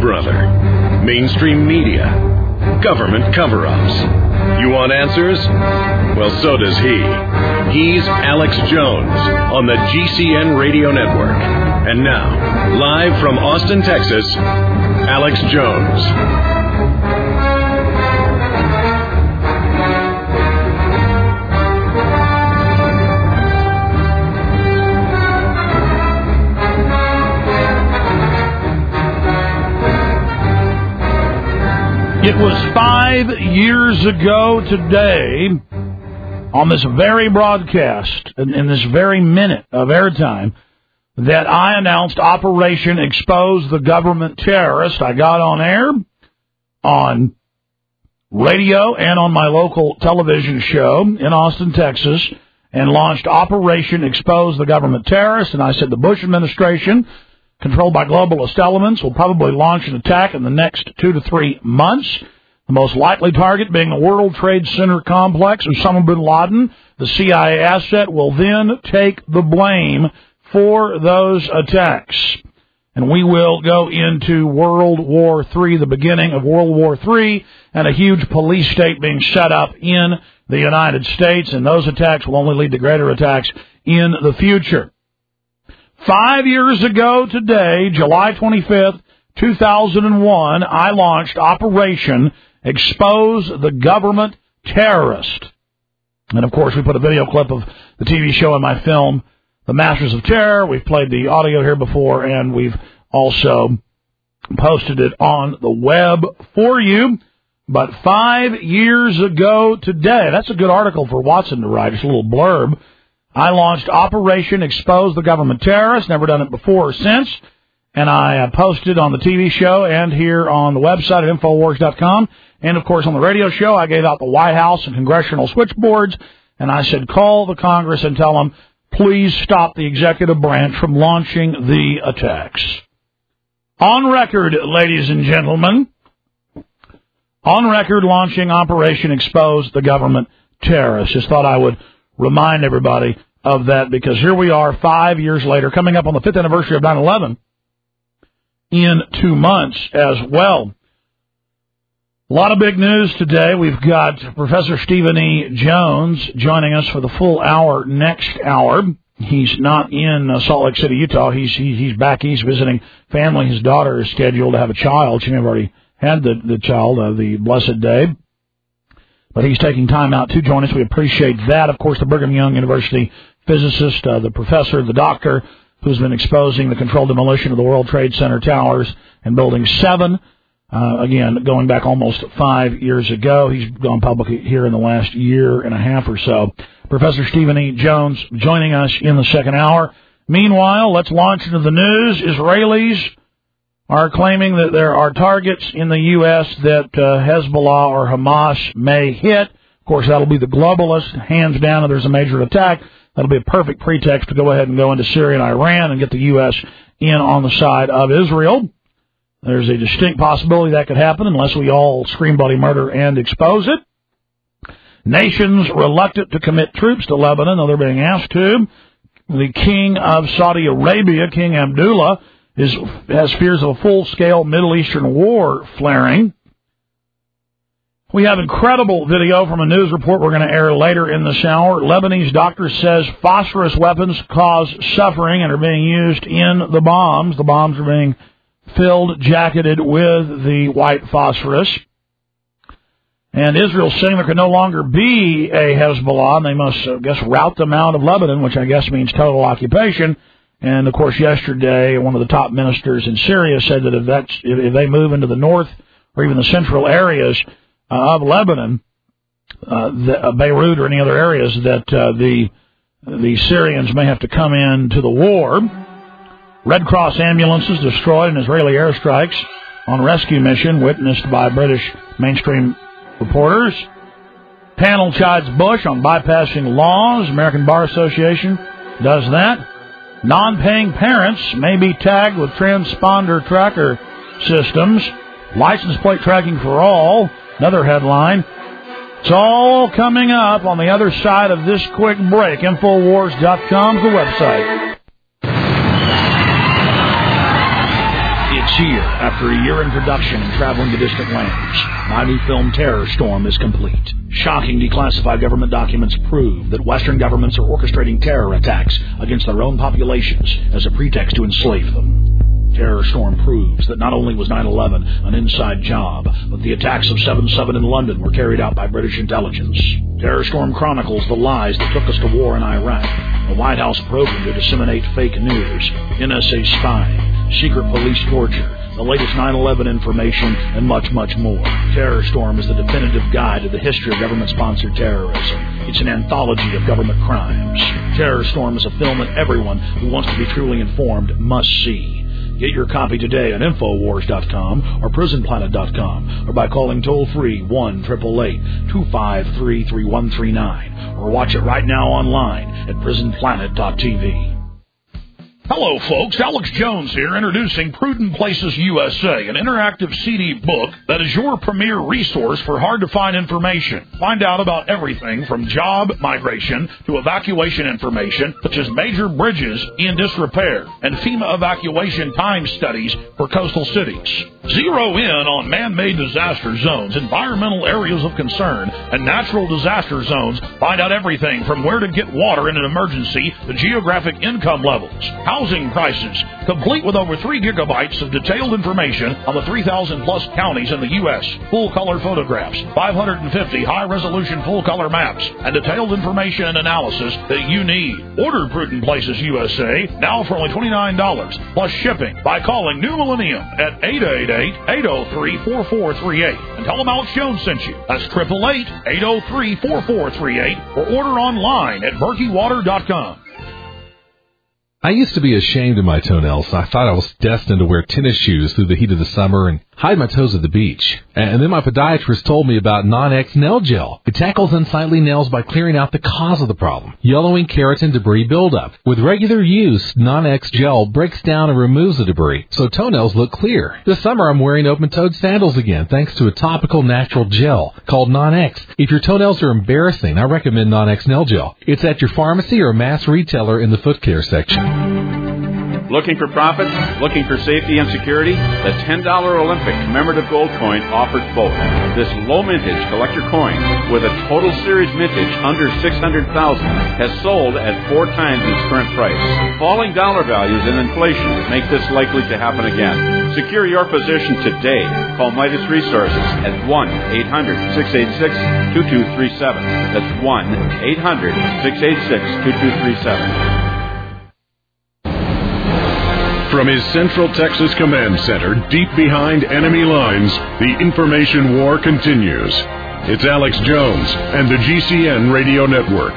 or other. Mainstream media. Government cover-ups. You want answers? Well, so does he. He's Alex Jones on the GCN Radio Network. And now, live from Austin, Texas, Alex Jones. It was 5 years ago today, on this very broadcast, in this very minute of airtime, that I announced Operation Expose the Government Terrorist. I got on air, on radio, and on my local television show in Austin, Texas, and launched Operation Expose the Government Terrorist. And I said the Bush administration, controlled by globalist elements, will probably launch an attack in the next 2 to 3 months. The most likely target being the World Trade Center complex, Osama bin Laden. The CIA asset will then take the blame for those attacks. And we will go into World War III, the beginning of World War III, and a huge police state being set up in the United States. And those attacks will only lead to greater attacks in the future. 5 years ago today, July 25th, 2001, I launched Operation Expose the Government Terrorist. And, of course, we put a video clip of the TV show and my film, The Masters of Terror. We've played the audio here before, and we've also posted it on the web for you. But 5 years ago today, that's a good article for Watson to write, just a little blurb. I launched Operation Expose the Government Terrorist, never done it before or since, and I posted on the TV show and here on the website at Infowars.com, and, of course, on the radio show, I gave out the White House and congressional switchboards, and I said, call the Congress and tell them, please stop the executive branch from launching the attacks. On record, ladies and gentlemen, on record launching Operation Expose the Government Terrorist. Just thought I would remind everybody of that, because here we are 5 years later, coming up on the 5th anniversary of 9/11 in 2 months as well. A lot of big news today. We've got Professor Stephen E. Jones joining us for the full hour next hour. He's not in Salt Lake City, Utah. He's back east visiting family. His daughter is scheduled to have a child. She may have already had the child, the blessed day. But he's taking time out to join us. We appreciate that. Of course, the Brigham Young University physicist, the professor, the doctor, who's been exposing the controlled demolition of the World Trade Center towers and Building 7. Again, going back almost 5 years ago. He's gone public here in the last year and a half or so. Professor Stephen E. Jones joining us in the second hour. Meanwhile, let's launch into the news. Israelis are claiming that there are targets in the U.S. that Hezbollah or Hamas may hit. Of course, that'll be the globalists. Hands down, if there's a major attack, that'll be a perfect pretext to go ahead and go into Syria and Iran and get the U.S. in on the side of Israel. There's a distinct possibility that could happen unless we all scream bloody murder and expose it. Nations reluctant to commit troops to Lebanon, though they're being asked to. The king of Saudi Arabia, King Abdullah, has fears of a full-scale Middle Eastern war flaring. We have incredible video from a news report we're going to air later in this hour. Lebanese doctor says phosphorus weapons cause suffering and are being used in the bombs. The bombs are being filled, jacketed with the white phosphorus. And Israel's saying there can no longer be a Hezbollah, and they must, I guess, rout them out of Lebanon, which I guess means total occupation. And, of course, yesterday, one of the top ministers in Syria said that if they move into the north or even the central areas of Lebanon, Beirut or any other areas, that the Syrians may have to come into the war. Red Cross ambulances destroyed in Israeli airstrikes on rescue mission, witnessed by British mainstream reporters. Panel chides Bush on bypassing laws. American Bar Association does that. Non-paying parents may be tagged with transponder tracker systems. License plate tracking for all. Another headline. It's all coming up on the other side of this quick break. Infowars.com is the website. here, after a year in production and traveling to distant lands, my new film Terror Storm is complete. Shocking declassified government documents prove that Western governments are orchestrating terror attacks against their own populations as a pretext to enslave them. Terror Storm proves that not only was 9/11 an inside job, but the attacks of 7/7 in London were carried out by British intelligence. Terror Storm chronicles the lies that took us to war in Iraq, the White House program to disseminate fake news, NSA spying, secret police torture, the latest 9/11 information, and much, much more. Terror Storm is the definitive guide to the history of government-sponsored terrorism. It's an anthology of government crimes. Terror Storm is a film that everyone who wants to be truly informed must see. Get your copy today on Infowars.com or PrisonPlanet.com or by calling toll-free 1-888-253-3139 or watch it right now online at PrisonPlanet.tv. Hello, folks. Alex Jones here, introducing Prudent Places USA, an interactive CD book that is your premier resource for hard-to-find information. Find out about everything from job migration to evacuation information, such as major bridges in disrepair and FEMA evacuation time studies for coastal cities. Zero in on man-made disaster zones, environmental areas of concern, and natural disaster zones. Find out everything from where to get water in an emergency to geographic income levels, housing prices, complete with over 3 gigabytes of detailed information on the 3,000-plus counties in the U.S., full-color photographs, 550 high-resolution full-color maps, and detailed information and analysis that you need. Order Prudent Places USA now for only $29 plus shipping by calling New Millennium at 888-803-4438 and tell them Alex Jones sent you. That's 888-803-4438 or order online at BerkeyWater.com. I used to be ashamed of my toenails. I thought I was destined to wear tennis shoes through the heat of the summer and hide my toes at the beach. And then my podiatrist told me about Non-X Nail Gel. It tackles unsightly nails by clearing out the cause of the problem, yellowing keratin debris buildup. With regular use, Non-X Gel breaks down and removes the debris, so toenails look clear. This summer I'm wearing open-toed sandals again, thanks to a topical natural gel called Non-X. If your toenails are embarrassing, I recommend Non-X Nail Gel. It's at your pharmacy or mass retailer in the foot care section. Looking for profits? Looking for safety and security? The $10 Olympic commemorative gold coin offers both. This low mintage collector coin with a total series mintage under $600,000 has sold at 4 times its current price. Falling dollar values and inflation make this likely to happen again. Secure your position today. Call Midas Resources at 1-800-686-2237. That's 1-800-686-2237. From his Central Texas Command Center, deep behind enemy lines, the information war continues. It's Alex Jones and the GCN Radio Network.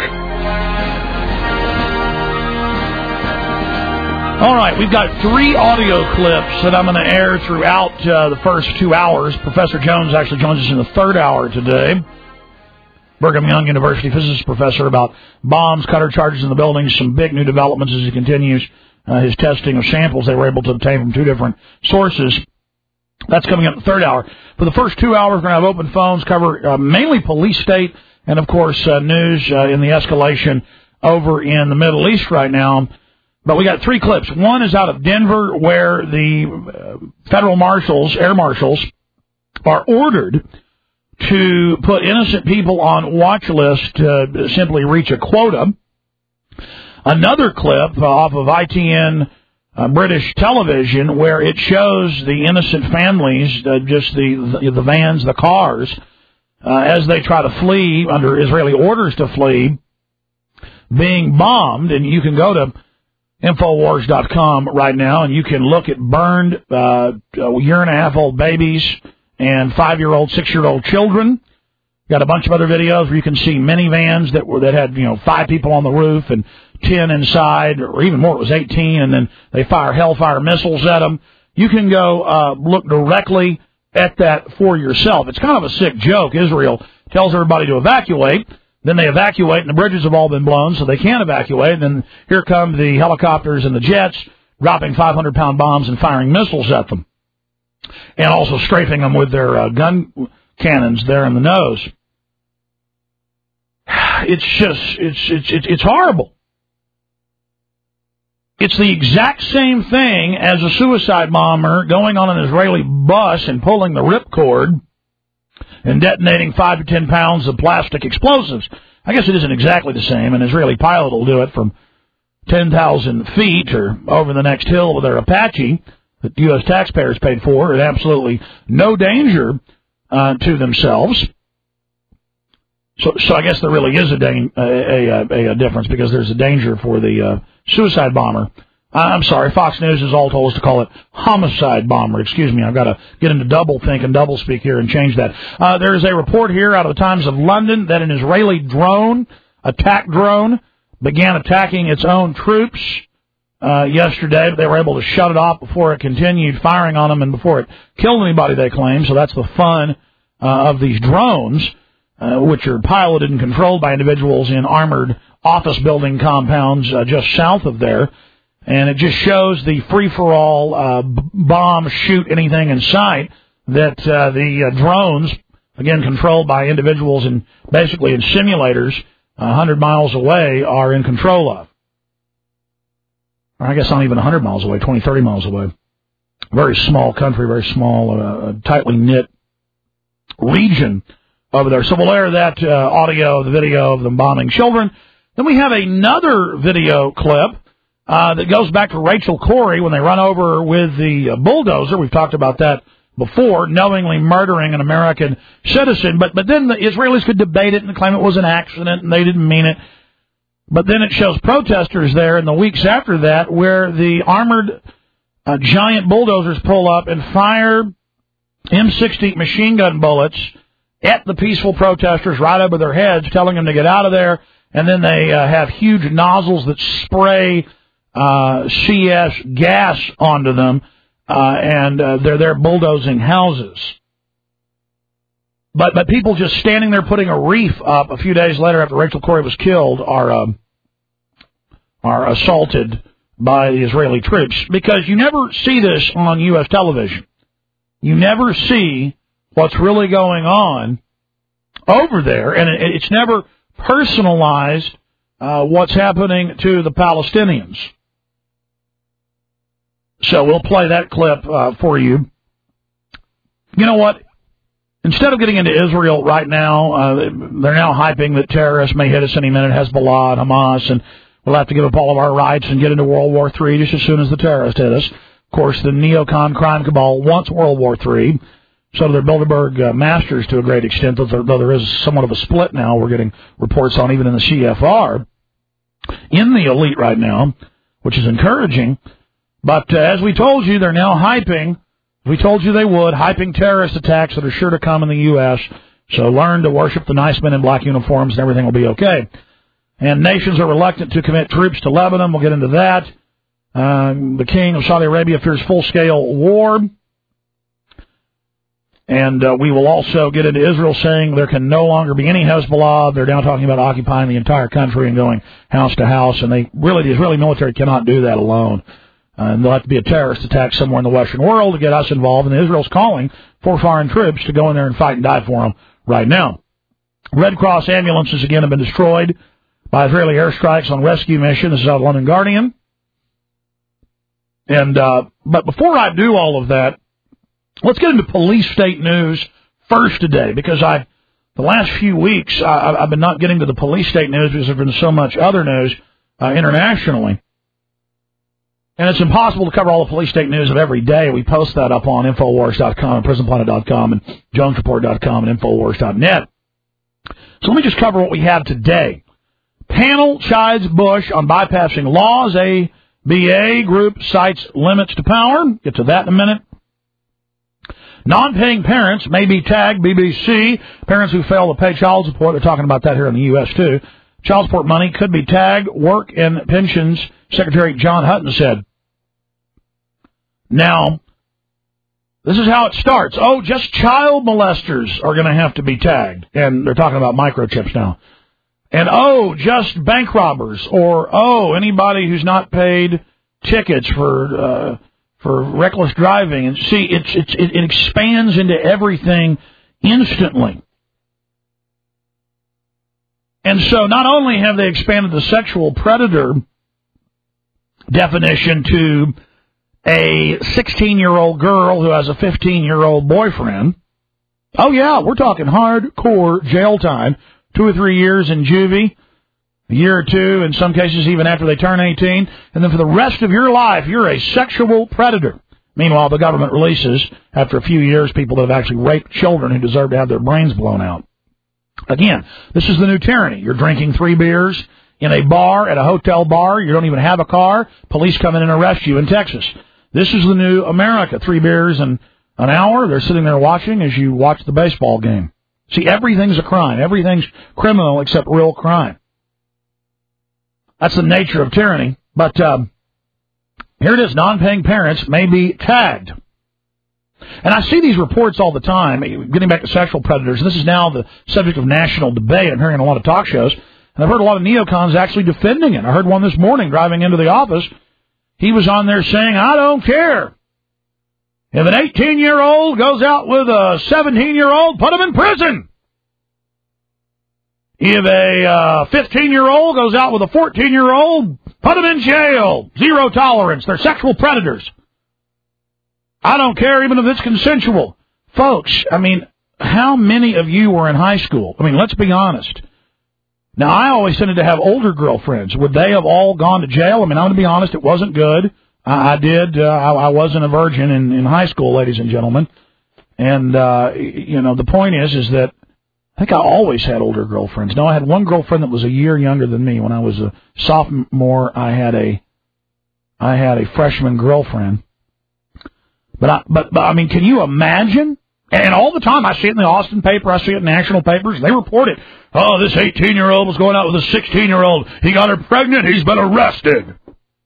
All right, we've got 3 audio clips that I'm going to air throughout the first 2 hours. Professor Jones actually joins us in the 3rd hour today. Brigham Young University physicist professor about bombs, cutter charges in the buildings, some big new developments as he continues his testing of samples they were able to obtain from 2 different sources. That's coming up in the 3rd hour. For the first 2 hours, we're going to have open phones, cover mainly police state, and, of course, news in the escalation over in the Middle East right now. But we got 3 clips. One is out of Denver, where the federal marshals, air marshals, are ordered to put innocent people on watch list to simply reach a quota. Another clip off of ITN British television where it shows the innocent families, just the vans, the cars, as they try to flee under Israeli orders to flee, being bombed. And you can go to Infowars.com right now and you can look at burned year-and-a-half-old babies and 5-year-old, 6-year-old children. Got a bunch of other videos where you can see minivans that had 5 people on the roof and 10 inside, or even more. It was 18, and then they fire Hellfire missiles at them. You can go look directly at that for yourself. It's kind of a sick joke. Israel tells everybody to evacuate. Then they evacuate, and the bridges have all been blown, so they can't evacuate. And then here come the helicopters and the jets dropping 500-pound bombs and firing missiles at them, and also strafing them with their gun cannons there in the nose. It's horrible. It's the exact same thing as a suicide bomber going on an Israeli bus and pulling the ripcord and detonating 5 to 10 pounds of plastic explosives. I guess it isn't exactly the same. An Israeli pilot will do it from 10,000 feet or over the next hill with their Apache that U.S. taxpayers paid for at absolutely no danger to themselves. So I guess there really is a difference, because there's a danger for the suicide bomber. I'm sorry, Fox News has all told us to call it homicide bomber. Excuse me, I've got to get into double think and double speak here and change that. There is a report here out of the Times of London that an Israeli attack drone, began attacking its own troops yesterday, but they were able to shut it off before it continued firing on them and before it killed anybody, they claim. So that's the fun of these drones, which are piloted and controlled by individuals in armored office building compounds just south of there. And it just shows the free-for-all bomb, shoot anything in sight that the drones, again controlled by individuals in basically in simulators 100 miles away, are in control of. Or I guess not even 100 miles away, 20, 30 miles away. Very small country, very small, tightly knit region over there. So we'll air that audio, the video of them bombing children. Then we have another video clip that goes back to Rachel Corrie when they run over with the bulldozer. We've talked about that before, knowingly murdering an American citizen. But then the Israelis could debate it and claim it was an accident and they didn't mean it. But then it shows protesters there in the weeks after that where the armored giant bulldozers pull up and fire M60 machine gun bullets at the peaceful protesters right over their heads, telling them to get out of there. And then they have huge nozzles that spray CS gas onto them, and they're there bulldozing houses. But people just standing there putting a wreath up a few days later after Rachel Corrie was killed are assaulted by the Israeli troops, because you never see this on U.S. television. You never see what's really going on over there, and it's never personalized what's happening to the Palestinians. So we'll play that clip for you. You know what? Instead of getting into Israel right now, they're now hyping that terrorists may hit us any minute, Hezbollah and Hamas, and we'll have to give up all of our rights and get into World War III just as soon as the terrorists hit us. Of course, the neocon crime cabal wants World War III. So do their Bilderberg masters to a great extent, though there is somewhat of a split now. We're getting reports on even in the CFR, in the elite right now, which is encouraging. But as we told you, they're now hyping, we told you they would, hyping terrorist attacks that are sure to come in the U.S. So learn to worship the nice men in black uniforms and everything will be okay. And nations are reluctant to commit troops to Lebanon. We'll get into that. The king of Saudi Arabia fears full-scale war. And we will also get into Israel saying there can no longer be any Hezbollah. They're now talking about occupying the entire country and going house to house. And the Israeli military cannot do that alone. And there'll have to be a terrorist attack somewhere in the Western world to get us involved. And Israel's calling for foreign troops to go in there and fight and die for them right now. Red Cross ambulances again have been destroyed by Israeli airstrikes on rescue mission. This is out of London Guardian. And but before I do all of that, let's get into police state news first today, because the last few weeks I've been not getting to the police state news because there's been so much other news internationally. And it's impossible to cover all the police state news of every day. We post that up on Infowars.com and PrisonPlanet.com and JonesReport.com and Infowars.net. So let me just cover what we have today. Panel chides Bush on bypassing laws. ABA group cites limits to power. Get to that in a minute. Non-paying parents may be tagged, BBC. Parents who fail to pay child support, they're talking about that here in the U.S. too. Child support money could be tagged. Work and Pensions Secretary John Hutton said. Now, this is how it starts. Oh, just child molesters are going to have to be tagged. And they're talking about microchips now. And, oh, just bank robbers. Or, oh, anybody who's not paid tickets for reckless driving. And see, it expands into everything instantly. And so not only have they expanded the sexual predator definition to a 16-year-old girl who has a 15-year-old boyfriend. Oh, yeah, we're talking hardcore jail time, 2 or 3 years in juvie, a year or two, in some cases even after they turn 18, and then for the rest of your life, you're a sexual predator. Meanwhile, the government releases, after a few years, people that have actually raped children who deserve to have their brains blown out. Again, this is the new tyranny. You're drinking 3 beers in a bar, at a hotel bar. You don't even have a car. Police come in and arrest you in Texas. This is the new America. 3 beers in an hour. They're sitting there watching as you watch the baseball game. See, everything's a crime. Everything's criminal except real crime. That's the nature of tyranny. But here it is. Non-paying parents may be tagged. And I see these reports all the time, getting back to sexual predators. This is now the subject of national debate. I'm hearing a lot of talk shows. And I've heard a lot of neocons actually defending it. I heard one this morning driving into the office. He was on there saying, I don't care. If an 18-year-old goes out with a 17-year-old, put him in prison. If a 15-year-old goes out with a 14-year-old, put him in jail. Zero tolerance. They're sexual predators. I don't care even if it's consensual. Folks, I mean, how many of you were in high school? I mean, let's be honest. Now, I always tended to have older girlfriends. Would they have all gone to jail? I mean, I'm going to be honest, it wasn't good. I wasn't a virgin in high school, ladies and gentlemen. And, the point is that I think I always had older girlfriends. No, I had one girlfriend that was a year younger than me. When I was a sophomore, I had a freshman girlfriend. But I mean, can you imagine? And all the time, I see it in the Austin paper, I see it in national papers. They report it. Oh, this 18-year-old was going out with a 16-year-old. He got her pregnant. He's been arrested.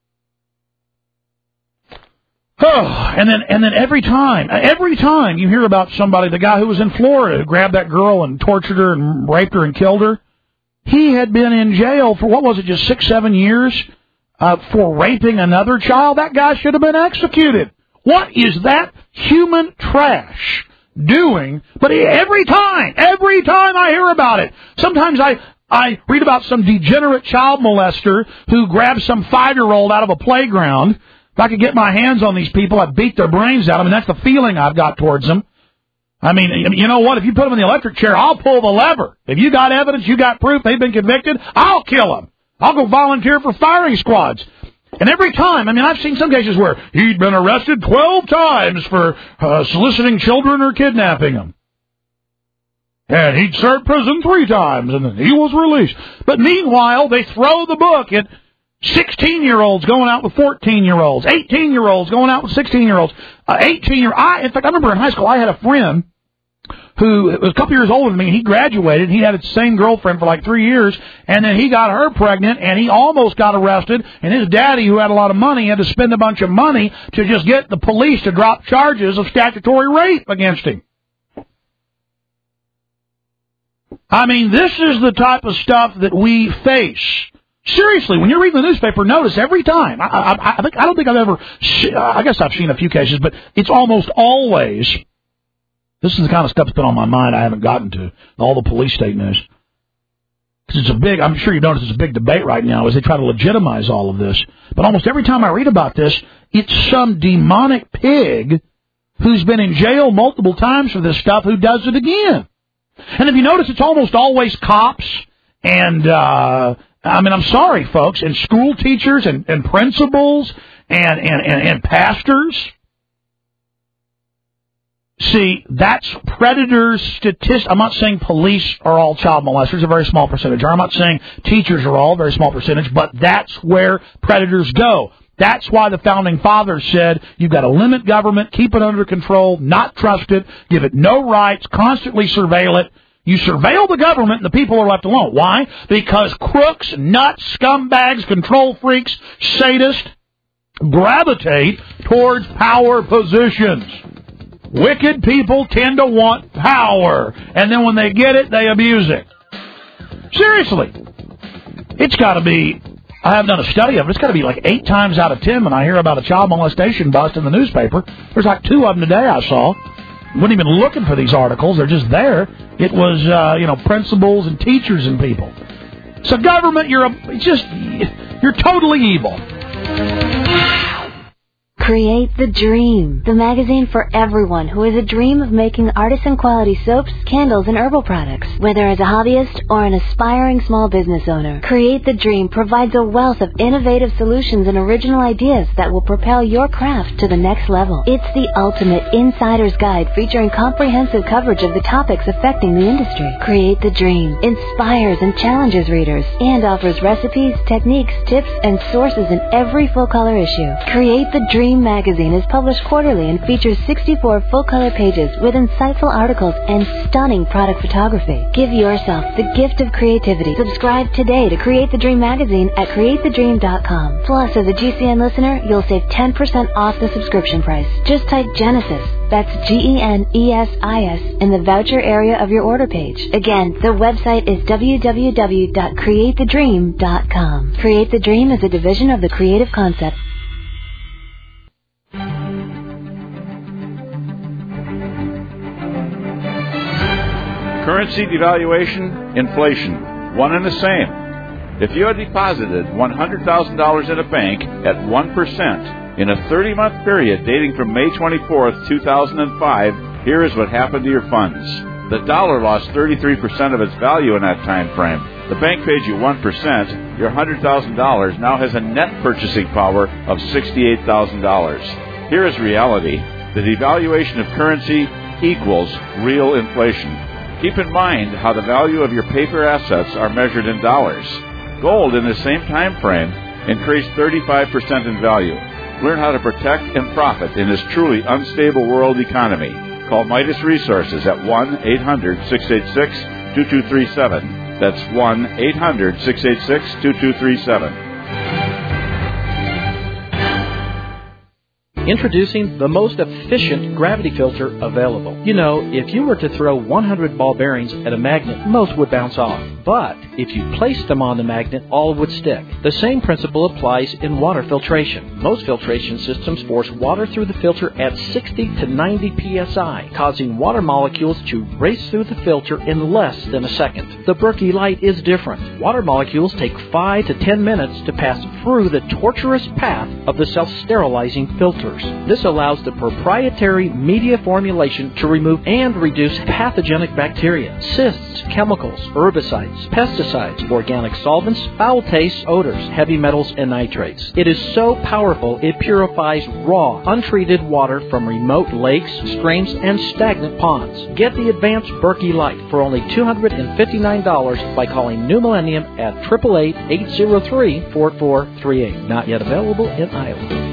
Oh, and then every time you hear about somebody, the guy who was in Florida who grabbed that girl and tortured her and raped her and killed her, he had been in jail for, what was it, just 6-7 years for raping another child? That guy should have been executed. What is that human trash doing? But every time I hear about it, sometimes I read about some degenerate child molester who grabs some 5-year-old out of a playground. If I could get my hands on these people, I'd beat their brains out. I mean, that's the feeling I've got towards them. I mean, you know what? If you put them in the electric chair, I'll pull the lever. If you got evidence, you got proof, they've been convicted, I'll kill them. I'll go volunteer for firing squads. And every time, I mean, I've seen some cases where he'd been arrested 12 times for soliciting children or kidnapping them. And he'd served prison 3 times, and then he was released. But meanwhile, they throw the book at 16-year-olds going out with 14-year-olds, 18-year-olds going out with 16-year-olds, in fact, I remember in high school I had a friend who was a couple years older than me, and he graduated. He had the same girlfriend for like 3 years, and then he got her pregnant, and he almost got arrested, and his daddy, who had a lot of money, had to spend a bunch of money to just get the police to drop charges of statutory rape against him. I mean, this is the type of stuff that we face. Seriously, when you're reading the newspaper, notice every time. I don't think I've ever. I guess I've seen a few cases, but it's almost always. This is the kind of stuff that's been on my mind. I haven't gotten to all the police state news because it's a big. I'm sure you notice it's a big debate right now as they try to legitimize all of this. But almost every time I read about this, it's some demonic pig who's been in jail multiple times for this stuff who does it again. And if you notice, it's almost always cops and. I mean, I'm sorry, folks, and school teachers and principals and pastors. See, that's predators' statistics. I'm not saying police are all child molesters, a very small percentage. I'm not saying teachers are all, a very small percentage, but that's where predators go. That's why the Founding Fathers said you've got to limit government, keep it under control, not trust it, give it no rights, constantly surveil it. You surveil the government and the people are left alone. Why? Because crooks, nuts, scumbags, control freaks, sadists gravitate towards power positions. Wicked people tend to want power. And then when they get it, they abuse it. Seriously. It's got to be, I haven't done a study of it, it's got to be like 8 times out of 10 when I hear about a child molestation bust in the newspaper. There's like 2 of them today I saw. Wasn't even looking for these articles. They're just there. It was, principals and teachers and people. So government, you're totally evil. Create the Dream, the magazine for everyone who has a dream of making artisan-quality soaps, candles, and herbal products. Whether as a hobbyist or an aspiring small business owner, Create the Dream provides a wealth of innovative solutions and original ideas that will propel your craft to the next level. It's the ultimate insider's guide featuring comprehensive coverage of the topics affecting the industry. Create the Dream inspires and challenges readers and offers recipes, techniques, tips, and sources in every full-color issue. Create the Dream magazine is published quarterly and features 64 full-color pages with insightful articles and stunning product photography. Give yourself the gift of creativity. Subscribe today to Create the Dream magazine at createthedream.com. Plus, as a GCN listener, you'll save 10% off the subscription price. Just type Genesis, that's GENESIS, in the voucher area of your order page. Again, the website is www.createthedream.com. Create the Dream is a division of the Creative Concept. Currency devaluation, inflation, one and the same. If you had deposited $100,000 in a bank at 1% in a 30-month period dating from May 24th, 2005, here is what happened to your funds. The dollar lost 33% of its value in that time frame. The bank paid you 1%. Your $100,000 now has a net purchasing power of $68,000. Here is reality. The devaluation of currency equals real inflation. Keep in mind how the value of your paper assets are measured in dollars. Gold in the same time frame increased 35% in value. Learn how to protect and profit in this truly unstable world economy. Call Midas Resources at 1-800-686-2237. That's 1-800-686-2237. Introducing the most efficient gravity filter available. You know, if you were to throw 100 ball bearings at a magnet, most would bounce off. But if you placed them on the magnet, all would stick. The same principle applies in water filtration. Most filtration systems force water through the filter at 60 to 90 psi, causing water molecules to race through the filter in less than a second. The Berkey Light is different. Water molecules take 5 to 10 minutes to pass through the tortuous path of the self-sterilizing filters. This allows the proprietary media formulation to remove and reduce pathogenic bacteria, cysts, chemicals, herbicides, pesticides, organic solvents, foul tastes, odors, heavy metals, and nitrates. It is so powerful it purifies raw, untreated water from remote lakes, streams, and stagnant ponds. Get the advanced Berkey Light for only $259 by calling New Millennium at 888-803-4438. Not yet available in Iowa.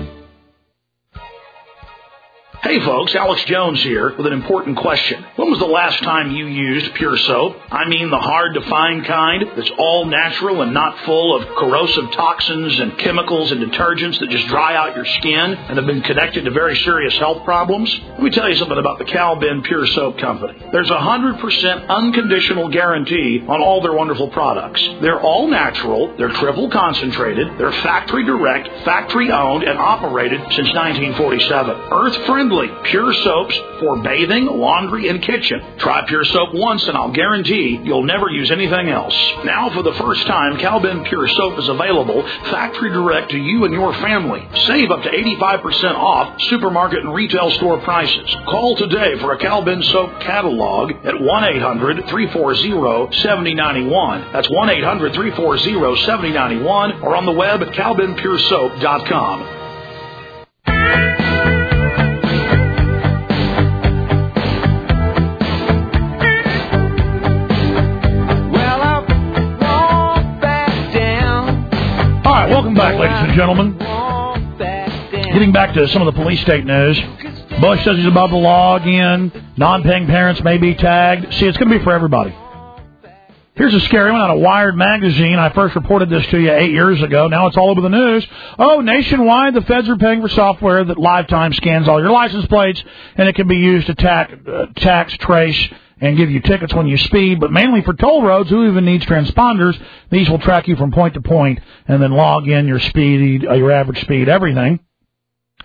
Hey folks, Alex Jones here with an important question. When was the last time you used Pure Soap? I mean the hard-to-find kind that's all natural and not full of corrosive toxins and chemicals and detergents that just dry out your skin and have been connected to very serious health problems? Let me tell you something about the Cal Ben Pure Soap Company. There's a 100% unconditional guarantee on all their wonderful products. They're all natural, they're triple concentrated, they're factory direct, factory owned, and operated since 1947. Earth-friendly. Pure soaps for bathing, laundry, and kitchen. Try Pure Soap once and I'll guarantee you'll never use anything else. Now, for the first time, Cal Ben Pure Soap is available factory direct to you and your family. Save up to 85% off supermarket and retail store prices. Call today for a Cal Ben Soap catalog at 1-800-340-7091. That's 1-800-340-7091 or on the web at calbenpuresoap.com. Welcome back, ladies and gentlemen. Getting back to some of the police state news. Bush says he's above the law again. Non-paying parents may be tagged. See, it's going to be for everybody. Here's a scary one out of Wired magazine. I first reported this to you 8 years ago. Now it's all over the news. Oh, nationwide, the feds are paying for software that lifetime scans all your license plates, and it can be used to tax, trace, and give you tickets when you speed, but mainly for toll roads. Who even needs transponders? These will track you from point to point and then log in your speed, your average speed, everything.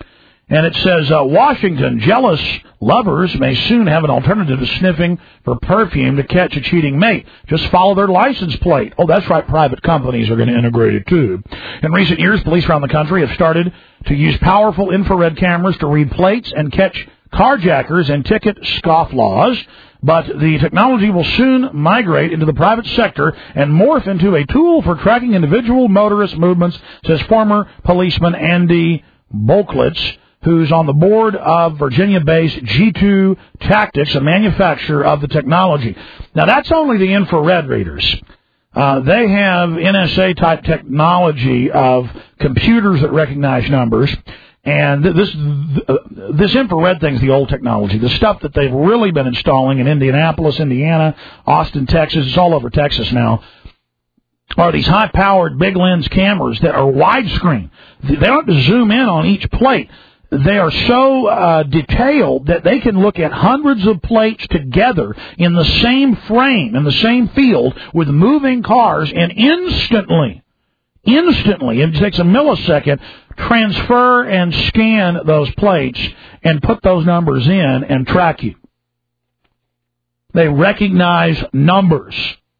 And it says, Washington, jealous lovers may soon have an alternative to sniffing for perfume to catch a cheating mate. Just follow their license plate. Oh, that's right, private companies are going to integrate it, too. In recent years, police around the country have started to use powerful infrared cameras to read plates and catch carjackers and ticket scofflaws. But the technology will soon migrate into the private sector and morph into a tool for tracking individual motorist movements, says former policeman Andy Bolklitz, who's on the board of Virginia-based G2 Tactics, a manufacturer of the technology. Now, that's only the infrared readers. They have NSA-type technology of computers that recognize numbers, and this infrared thing's the old technology. The stuff that they've really been installing in Indianapolis, Indiana, Austin, Texas, it's all over Texas now, are these high-powered big lens cameras that are widescreen. They don't have to zoom in on each plate. They are so detailed that they can look at hundreds of plates together in the same frame, in the same field, with moving cars, and instantly, it takes a millisecond, transfer and scan those plates and put those numbers in and track you. They recognize numbers.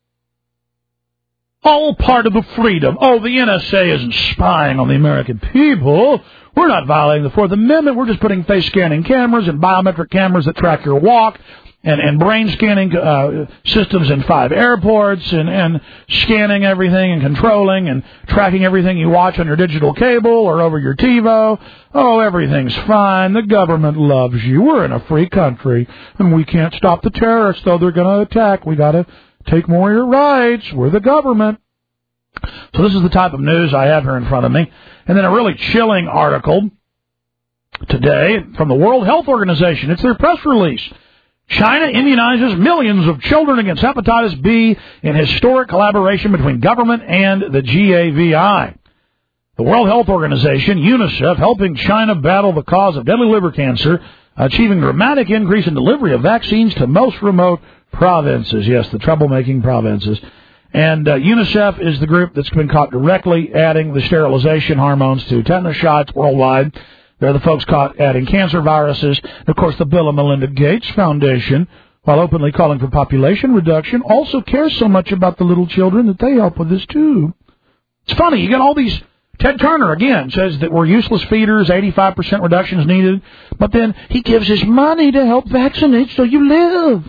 All part of the freedom. Oh, the NSA isn't spying on the American people. We're not violating the Fourth Amendment. We're just putting face-scanning cameras and biometric cameras that track your walk and brain-scanning systems in 5 airports and scanning everything and controlling and tracking everything you watch on your digital cable or over your TiVo. Oh, everything's fine. The government loves you. We're in a free country, and we can't stop the terrorists, though they're going to attack. We got to take more of your rights. We're the government. So this is the type of news I have here in front of me. And then a really chilling article today from the World Health Organization. It's their press release. China immunizes millions of children against hepatitis B in historic collaboration between government and the GAVI. The World Health Organization, UNICEF, helping China battle the cause of deadly liver cancer, achieving dramatic increase in delivery of vaccines to most remote provinces. Yes, the troublemaking provinces. And UNICEF is the group that's been caught directly adding the sterilization hormones to tetanus shots worldwide. They're the folks caught adding cancer viruses. And, of course, the Bill and Melinda Gates Foundation, while openly calling for population reduction, also cares so much about the little children that they help with this, too. It's funny. You got all these... Ted Turner, again, says that we're useless feeders, 85% reduction is needed. But then he gives his money to help vaccinate so you live.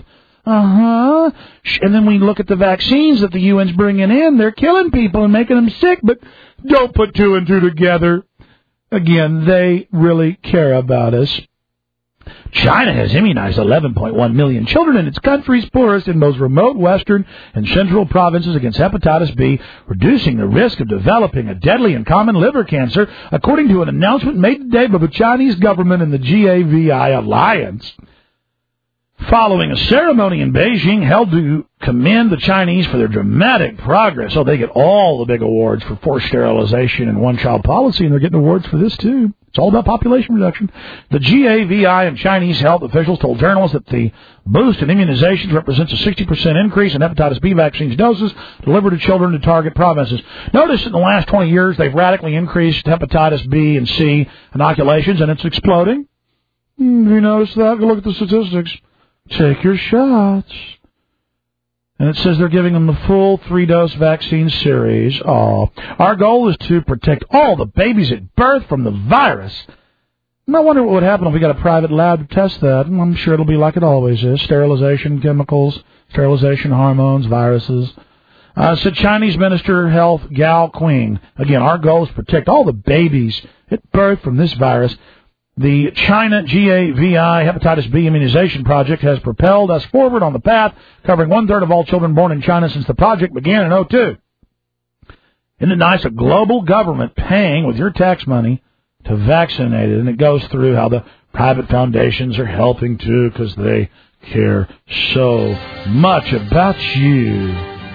And then we look at the vaccines that the UN's bringing in. They're killing people and making them sick, but don't put 2 and 2 together. Again, they really care about us. China has immunized 11.1 million children in its country's poorest and most remote western and central provinces against hepatitis B, reducing the risk of developing a deadly and common liver cancer, according to an announcement made today by the Chinese government and the GAVI alliance. Following a ceremony in Beijing held to commend the Chinese for their dramatic progress. So they get all the big awards for forced sterilization and one-child policy, and they're getting awards for this, too. It's all about population reduction. The GAVI and Chinese health officials told journalists that the boost in immunizations represents a 60% increase in hepatitis B vaccines doses delivered to children to target provinces. Notice in the last 20 years, they've radically increased hepatitis B and C inoculations, and it's exploding. You notice that? Go look at the statistics. Take your shots. And it says they're giving them the full 3-dose vaccine series. Our goal is to protect all the babies at birth from the virus. And I wonder what would happen if we got a private lab to test that. I'm sure it'll be like it always is. Sterilization chemicals, sterilization hormones, viruses. Said Chinese Minister of Health Gao Qing. Again, our goal is to protect all the babies at birth from this virus. The China GAVI Hepatitis B Immunization Project has propelled us forward on the path, covering 1/3 of all children born in China since the project began in 2002. Isn't it nice? A global government paying with your tax money to vaccinate it. And it goes through how the private foundations are helping, too, because they care so much about you.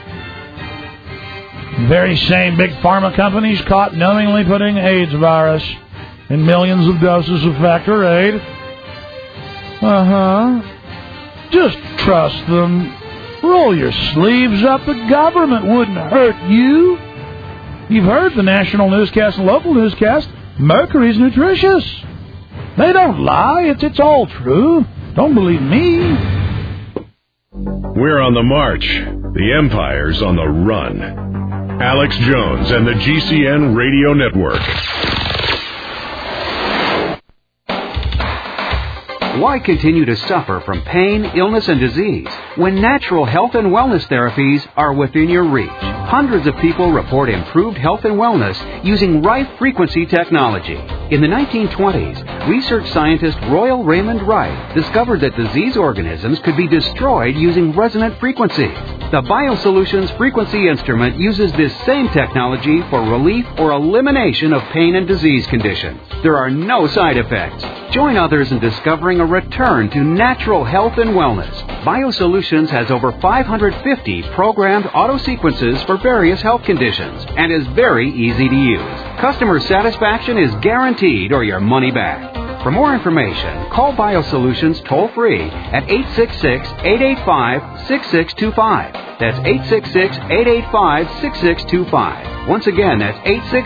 Very same big pharma companies caught knowingly putting AIDS virus in millions of doses of Factor 8. Just trust them. Roll your sleeves up. The government wouldn't hurt you. You've heard the national newscast and local newscast. Mercury's nutritious. They don't lie. It's all true. Don't believe me. We're on the march. The Empire's on the run. Alex Jones and the GCN Radio Network. Why continue to suffer from pain, illness, and disease when natural health and wellness therapies are within your reach? Hundreds of people report improved health and wellness using Rife frequency technology. In the 1920s, research scientist Royal Raymond Rife discovered that disease organisms could be destroyed using resonant frequency. The BioSolutions frequency instrument uses this same technology for relief or elimination of pain and disease conditions. There are no side effects. Join others in discovering a return to natural health and wellness. BioSolutions has over 550 programmed auto sequences for various health conditions and is very easy to use. Customer satisfaction is guaranteed or your money back. For more information, call BioSolutions toll-free at 866-885-6625. That's 866-885-6625. Once again, that's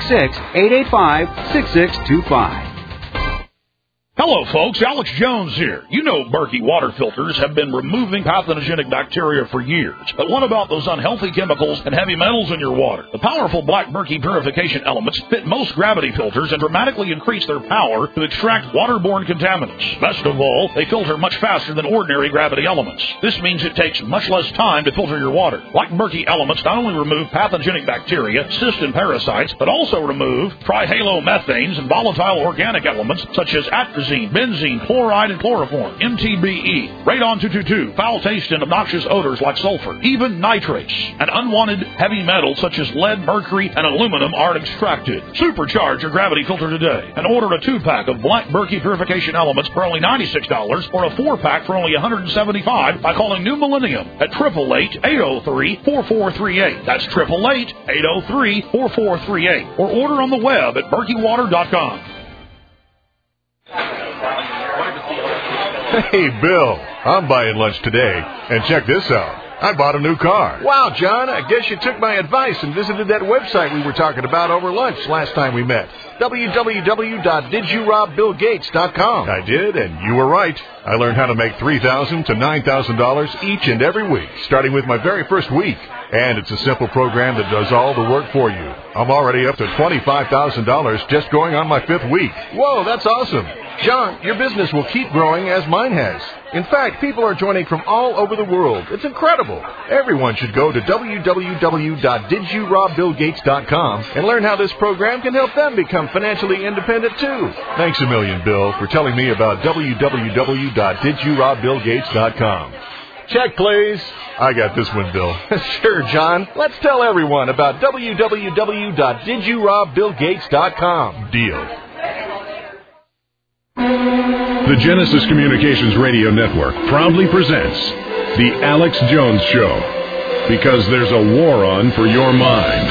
866-885-6625. Hello, folks. Alex Jones here. You know Berkey water filters have been removing pathogenic bacteria for years. But what about those unhealthy chemicals and heavy metals in your water? The powerful Black Berkey purification elements fit most gravity filters and dramatically increase their power to extract waterborne contaminants. Best of all, they filter much faster than ordinary gravity elements. This means it takes much less time to filter your water. Black Berkey elements not only remove pathogenic bacteria, cysts, and parasites, but also remove trihalomethanes and volatile organic elements such as atrazine, benzene, chloride, and chloroform, MTBE, radon-222, foul taste and obnoxious odors like sulfur, even nitrates, and unwanted heavy metals such as lead, mercury, and aluminum are extracted. Supercharge your gravity filter today and order a 2-pack of Black Berkey purification elements for only $96 or a 4-pack for only $175 by calling New Millennium at 888-803-4438. That's 888-803-4438. Or order on the web at berkeywater.com. Hey, Bill, I'm buying lunch today, and check this out. I bought a new car. Wow, John, I guess you took my advice and visited that website we were talking about over lunch last time we met. www.didyourobBillGates.com. I did, and you were right. I learned how to make $3,000 to $9,000 each and every week, starting with my very first week. And it's a simple program that does all the work for you. I'm already up to $25,000 just going on my 5th week. Whoa, that's awesome. John, your business will keep growing as mine has. In fact, people are joining from all over the world. It's incredible. Everyone should go to www.didyourobBillGates.com and learn how this program can help them become financially independent too. Thanks a million, Bill, for telling me about www.didyourobBillGates.com. Check, please. I got this one, Bill. Sure, John. Let's tell everyone about www.didyourobBillGates.com. Deal. The Genesis Communications Radio Network proudly presents The Alex Jones Show, because there's a war on for your mind.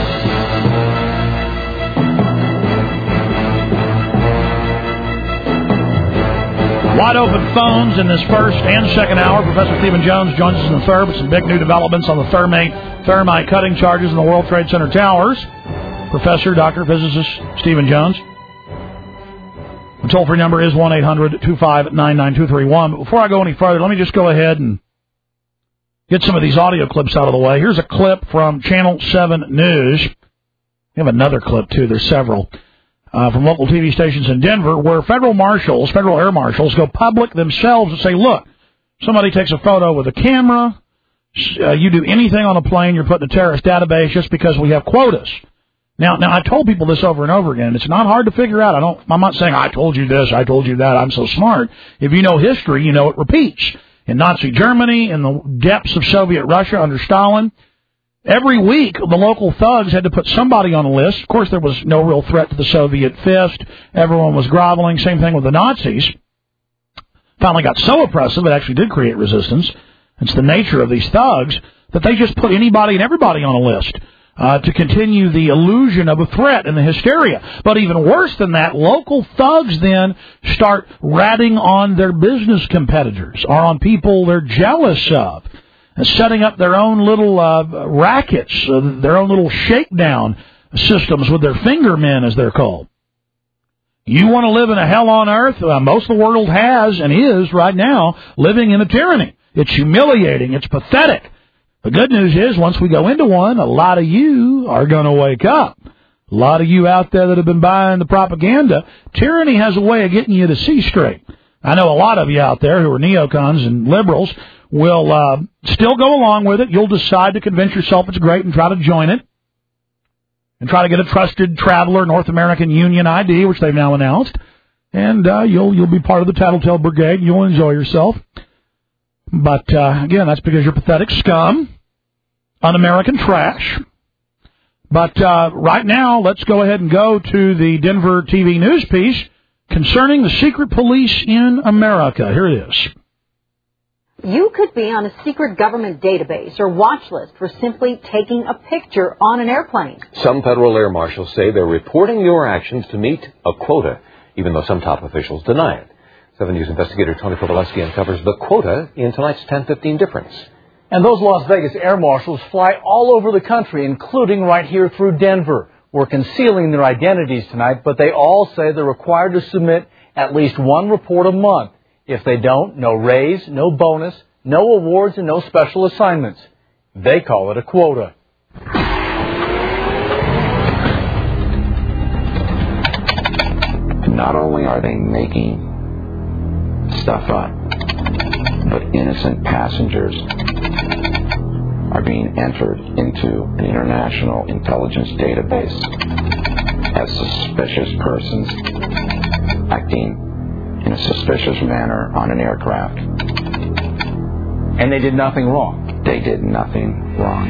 Wide open phones in this first and second hour. Professor Stephen Jones joins us in the third with some big new developments on the thermite cutting charges in the World Trade Center towers. Professor, Dr. Physicist Stephen Jones. The toll-free number is 1-800-259-9231. But before I go any further, let me just go ahead and get some of these audio clips out of the way. Here's a clip from Channel 7 News. We have another clip, too. There's several. From local TV stations in Denver, where federal air marshals, go public themselves and say, look, somebody takes a photo with a camera, you do anything on a plane, you're put in a terrorist database just because we have quotas. Now, I told people this over and over again. It's not hard to figure out. I'm not saying I told you this, I told you that, I'm so smart. If you know history, you know it repeats. In Nazi Germany, in the depths of Soviet Russia under Stalin, every week the local thugs had to put somebody on a list. Of course, there was no real threat to the Soviet fist. Everyone was groveling. Same thing with the Nazis. Finally got so oppressive it actually did create resistance. It's the nature of these thugs that they just put anybody and everybody on a list. To continue the illusion of a threat and the hysteria. But even worse than that, local thugs then start ratting on their business competitors or on people they're jealous of, and setting up their own little rackets, their own little shakedown systems with their finger men, as they're called. You want to live in a hell on earth? Most of the world has and is right now living in a tyranny. It's humiliating. It's pathetic. The good news is once we go into one, a lot of you are going to wake up. A lot of you out there that have been buying the propaganda, tyranny has a way of getting you to see straight. I know a lot of you out there who are neocons and liberals will still go along with it. You'll decide to convince yourself it's great and try to join it. And try to get a trusted traveler North American Union ID, which they've now announced. And you'll be part of the Tattletale Brigade. You'll enjoy yourself. But, again, that's because you're pathetic scum, un-American trash. But right now, let's go ahead and go to the Denver TV news piece concerning the secret police in America. Here it is. You could be on a secret government database or watch list for simply taking a picture on an airplane. Some federal air marshals say they're reporting your actions to meet a quota, even though some top officials deny it. 7 News investigator Tony Pobolewski uncovers the quota in tonight's 10:15 Difference. And those Las Vegas air marshals fly all over the country, including right here through Denver. We're concealing their identities tonight, but they all say they're required to submit at least one report a month. If they don't, no raise, no bonus, no awards, and no special assignments. They call it a quota. Not only are they making stuff up, but innocent passengers are being entered into an international intelligence database as suspicious persons acting in a suspicious manner on an aircraft. And they did nothing wrong. They did nothing wrong.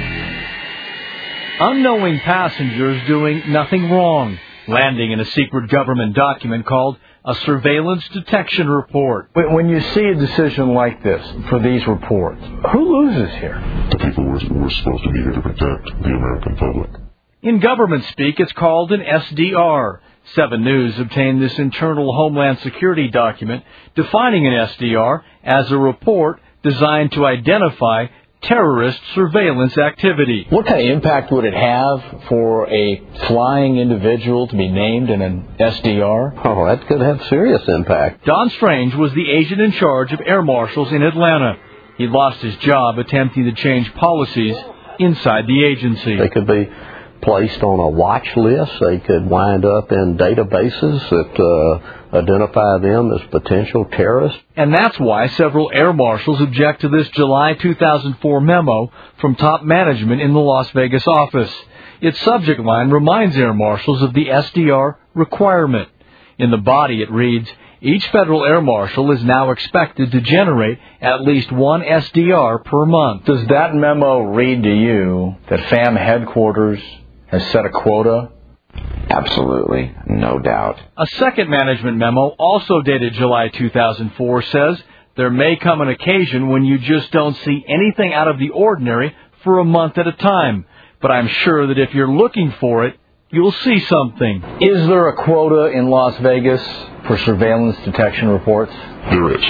Unknowing passengers doing nothing wrong, landing in a secret government document called a surveillance detection report. When you see a decision like this for these reports, who loses here? The people we're supposed to be here to protect, the American public. In government speak, it's called an SDR. 7 News obtained this internal Homeland Security document defining an SDR as a report designed to identify terrorist surveillance activity. What kind of impact would it have for a flying individual to be named in an SDR? Oh, that could have serious impact. Don Strange was the agent in charge of air marshals in Atlanta. He lost his job attempting to change policies inside the agency. They could be placed on a watch list. They could wind up in databases that identify them as potential terrorists. And that's why several air marshals object to this July 2004 memo from top management in the Las Vegas office. Its subject line reminds air marshals of the SDR requirement. In the body it reads, each federal air marshal is now expected to generate at least one SDR per month. Does that memo read to you that FAM headquarters has set a quota? Absolutely, no doubt. A second management memo, also dated July 2004, says there may come an occasion when you just don't see anything out of the ordinary for a month at a time. But I'm sure that if you're looking for it, you'll see something. Is there a quota in Las Vegas for surveillance detection reports? There is.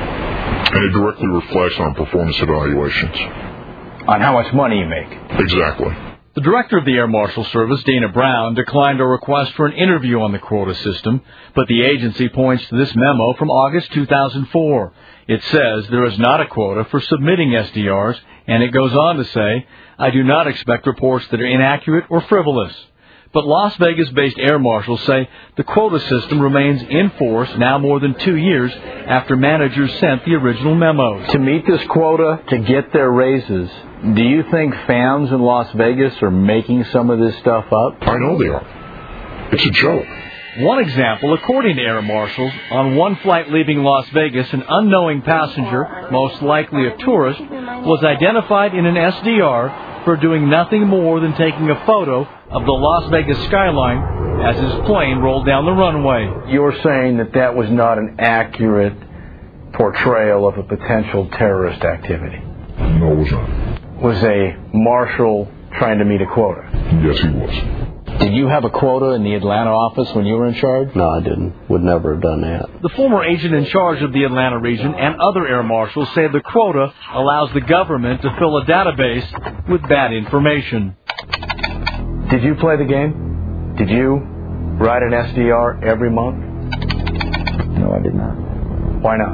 And it directly reflects on performance evaluations. On how much money you make? Exactly. The director of the Air Marshal Service, Dana Brown, declined a request for an interview on the quota system, but the agency points to this memo from August 2004. It says there is not a quota for submitting SDRs, and it goes on to say, I do not expect reports that are inaccurate or frivolous. But Las Vegas-based air marshals say the quota system remains in force now more than 2 years after managers sent the original memos. To meet this quota, to get their raises, do you think FAMs in Las Vegas are making some of this stuff up? I know they are. It's a joke. One example, according to air marshals, on one flight leaving Las Vegas, an unknowing passenger, most likely a tourist, was identified in an SDR for doing nothing more than taking a photo of the Las Vegas skyline as his plane rolled down the runway. You're saying that that was not an accurate portrayal of a potential terrorist activity? No, it was not. Was a marshal trying to meet a quota? Yes, he was. Did you have a quota in the Atlanta office when you were in charge? No, I didn't. Would never have done that. The former agent in charge of the Atlanta region and other air marshals say the quota allows the government to fill a database with bad information. Did you play the game? Did you write an SDR every month? No, I did not. Why not?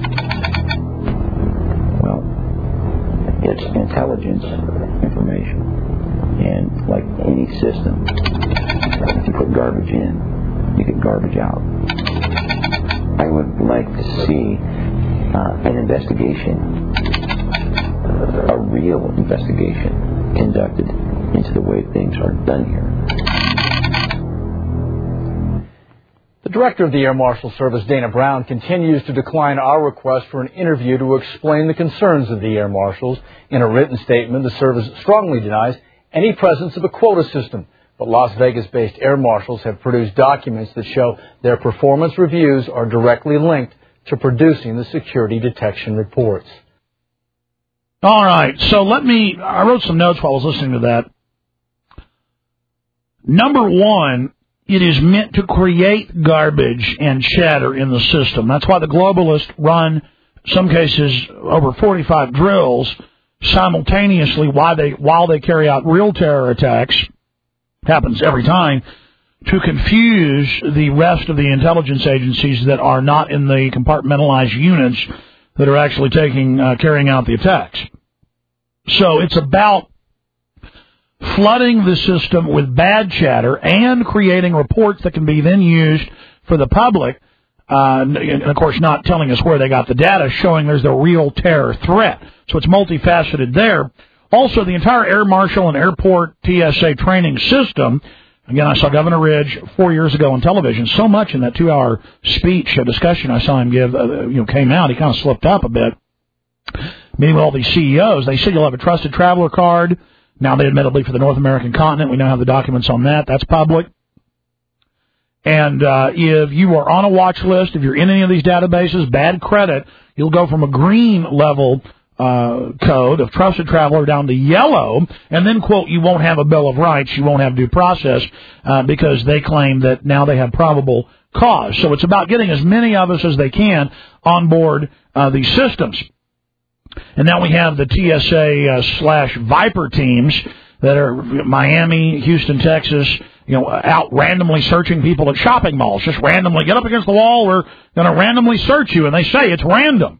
Well, it's intelligence information. And like any system, if you put garbage in, you get garbage out. I would like to see an investigation, a real investigation, conducted into the way things are done here. The Director of the Air Marshal Service, Dana Brown, continues to decline our request for an interview to explain the concerns of the Air Marshals. In a written statement, the service strongly denies any presence of a quota system, but Las Vegas-based air marshals have produced documents that show their performance reviews are directly linked to producing the security detection reports. All right, so I wrote some notes while I was listening to that. Number one, it is meant to create garbage and chatter in the system. That's why the globalists run, in some cases, over 45 drills simultaneously while they carry out real terror attacks. Happens every time, to confuse the rest of the intelligence agencies that are not in the compartmentalized units that are actually carrying out the attacks. So it's about flooding the system with bad chatter and creating reports that can be then used for the public, and of course not telling us where they got the data, showing there's a real terror threat. So it's multifaceted there. Also, the entire Air Marshal and Airport TSA training system, again, I saw Governor Ridge 4 years ago on television. So much in that 2-hour speech discussion I saw him give, came out. He kind of slipped up a bit. Meeting with all these CEOs, they said you'll have a trusted traveler card. Now, they admittedly for the North American continent. We now have the documents on that. That's public. And if you are on a watch list, if you're in any of these databases, bad credit, you'll go from a green level code of trusted traveler down to yellow, and then, quote, you won't have a Bill of Rights, you won't have due process, because they claim that now they have probable cause. So it's about getting as many of us as they can on board these systems. And now we have the TSA / Viper teams that are Miami, Houston, Texas, out randomly searching people at shopping malls. Just randomly get up against the wall, we're going to randomly search you, and they say it's random.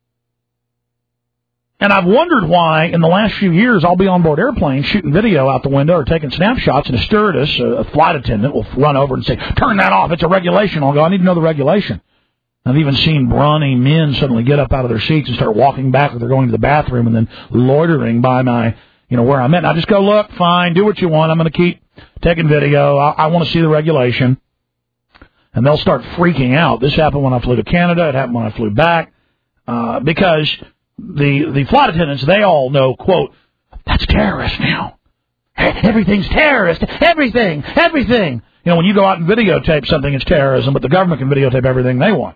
And I've wondered why, in the last few years, I'll be on board airplanes shooting video out the window or taking snapshots, and a stewardess, a flight attendant, will run over and say, turn that off, it's a regulation. I'll go, I need to know the regulation. I've even seen brawny men suddenly get up out of their seats and start walking back, or they're going to the bathroom, and then loitering by my, where I'm at. And I just go, look, fine, do what you want. I'm going to keep taking video. I want to see the regulation. And they'll start freaking out. This happened when I flew to Canada. It happened when I flew back. Because the flight attendants, they all know, quote, that's terrorist now. Everything's terrorist. Everything. When you go out and videotape something, it's terrorism, but the government can videotape everything they want.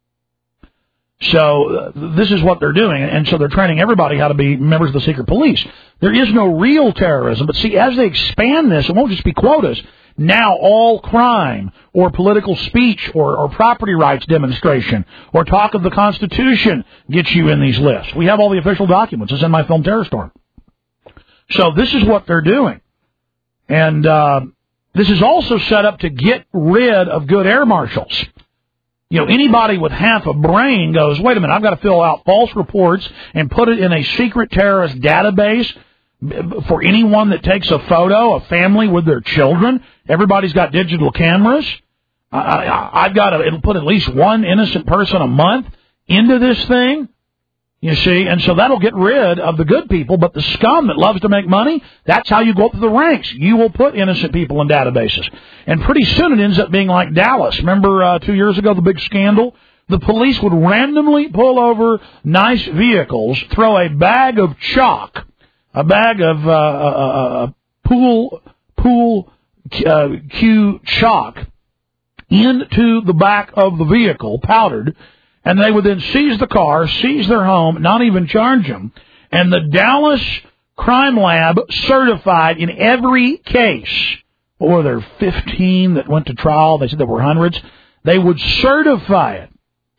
So this is what they're doing, and so they're training everybody how to be members of the secret police. There is no real terrorism, but see, as they expand this, it won't just be quotas. Now all crime or political speech or property rights demonstration or talk of the Constitution gets you in these lists. We have all the official documents. It's in my film Terror Storm. So this is what they're doing. And this is also set up to get rid of good air marshals. Anybody with half a brain goes, wait a minute, I've got to fill out false reports and put it in a secret terrorist database for anyone that takes a photo, a family with their children. Everybody's got digital cameras. I've got to put at least one innocent person a month into this thing. You see, and so that'll get rid of the good people, but the scum that loves to make money, that's how you go up to the ranks. You will put innocent people in databases. And pretty soon it ends up being like Dallas. Remember 2 years ago, the big scandal? The police would randomly pull over nice vehicles, throw a bag of chalk, a bag of pool cue chalk into the back of the vehicle, powdered, and they would then seize the car, seize their home, not even charge them. And the Dallas Crime Lab certified in every case, what were there, 15 that went to trial? They said there were hundreds. They would certify it.